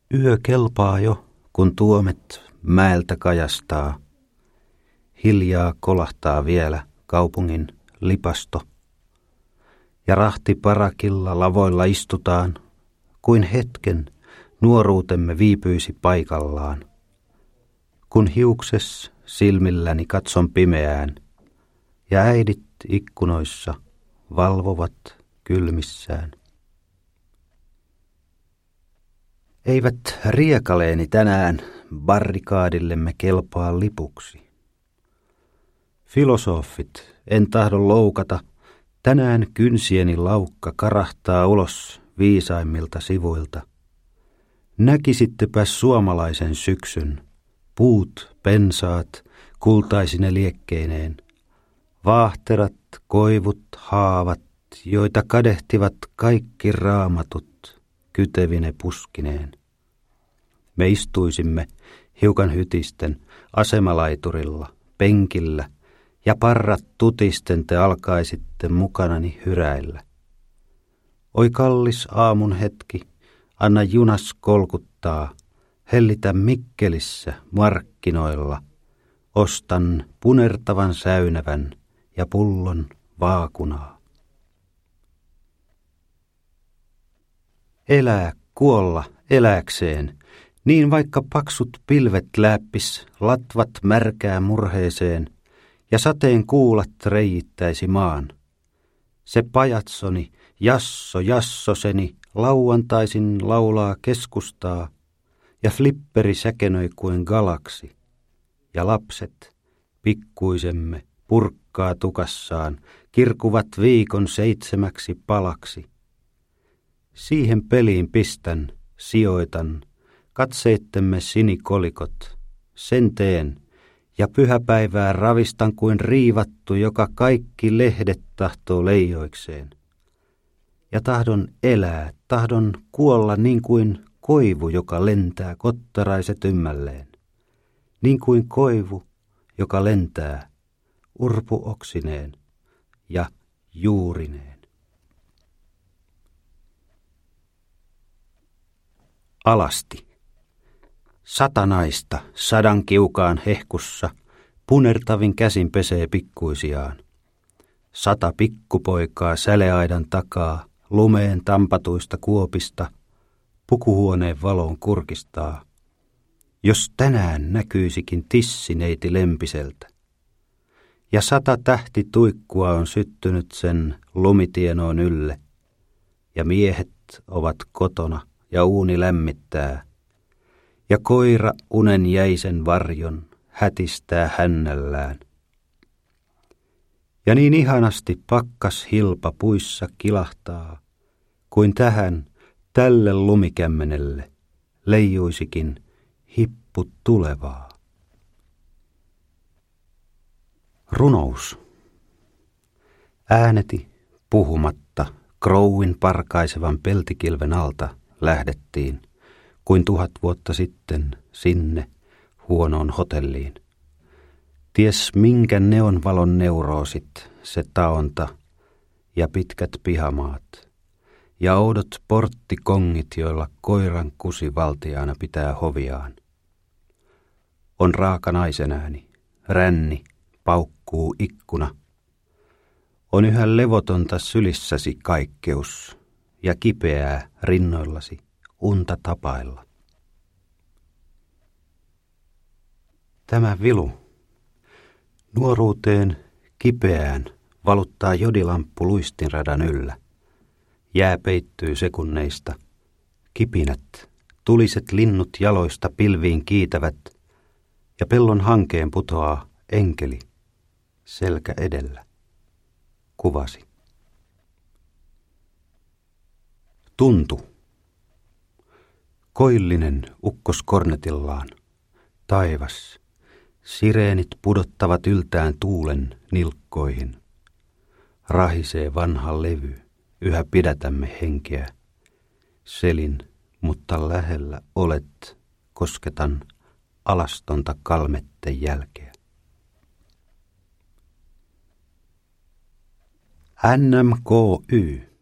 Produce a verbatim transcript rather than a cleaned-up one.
Yö kelpaa jo, kun tuomet mäeltä kajastaa. Hiljaa kolahtaa vielä kaupungin lipasto. Ja rahtiparakilla lavoilla istutaan, kuin hetken nuoruutemme viipyisi paikallaan. Kun hiukses silmilläni katson pimeään, ja äidit ikkunoissa valvovat kylmissään. Eivät riekaleeni tänään barrikaadillemme kelpaa lipuksi. Filosofit, en tahdo loukata, tänään kynsieni laukka karahtaa ulos viisaimmilta sivuilta. Näkisittepäs suomalaisen syksyn, puut, pensaat, kultaisine liekkeineen, vaahterat, koivut, haavat, joita kadehtivat kaikki raamatut kytevine puskineen. Me istuisimme hiukan hytisten asemalaiturilla, penkillä, ja parrat tutisten te alkaisitte mukanani hyräillä. Oi kallis aamun hetki, anna junas kolkuttaa, hellitä Mikkelissä markkinoilla, ostan punertavan säynävän ja pullon vaakunaa. Elää, kuolla, elääkseen, niin vaikka paksut pilvet läppis latvat märkää murheeseen, ja sateen kuulat reijittäisi maan. Se pajatsoni, jasso, jassoseni, lauantaisin laulaa keskustaa, ja flipperi säkenöi kuin galaksi, ja lapset, pikkuisemme, purkkaa tukassaan, kirkuvat viikon seitsemäksi palaksi. Siihen peliin pistän, sijoitan, katseittemme sinikolikot, sen teen, ja pyhäpäivää ravistan kuin riivattu, joka kaikki lehdet tahtoo leijoikseen. Ja tahdon elää, tahdon kuolla niin kuin koivu, joka lentää kottaraiset ymmälleen. Niin kuin koivu, joka lentää urpuoksineen ja juurineen. Alasti. Sata naista sadan kiukaan hehkussa, punertavin käsin pesee pikkuisiaan. Sata pikkupoikaa säleaidan takaa, lumeen tampatuista kuopista, pukuhuoneen valoon kurkistaa. Jos tänään näkyisikin tissineiti Lempiseltä. Ja sata tähti tuikkua on syttynyt sen lumitienoon ylle, ja miehet ovat kotona ja uuni lämmittää. Ja koira unen jäisen varjon hätistää hännällään. Ja niin ihanasti pakkas hilpa puissa kilahtaa, kuin tähän, tälle lumikämmenelle, leijuisikin hippu tulevaa. Runous. Ääneti, puhumatta, Crowin parkaisevan peltikilven alta lähdettiin, kuin tuhat vuotta sitten sinne huonoon hotelliin. Ties minkä neonvalon neuroosit se taonta ja pitkät pihamaat ja oudot porttikongit, joilla koiran kusi valtiaana pitää hoviaan. On raaka naisen ääni, ränni, paukkuu ikkuna. On yhä levotonta sylissäsi kaikkeus ja kipeää rinnoillasi unta tapailla. Tämä vilu nuoruuteen kipeään valuttaa jodilamppu luistinradan yllä. Jää peittyy sekunneista. Kipinät, tuliset linnut jaloista pilviin kiitävät, ja pellon hankeen putoaa enkeli selkä edellä. Kuvasi. Tuntu. Koillinen ukkoskornetillaan. Taivas. Sireenit pudottavat yltään tuulen nilkkoihin. Rahisee vanha levy, yhä pidätämme henkeä. Selin, mutta lähellä olet, kosketan alastonta kalmetten jälkeä. N M K Y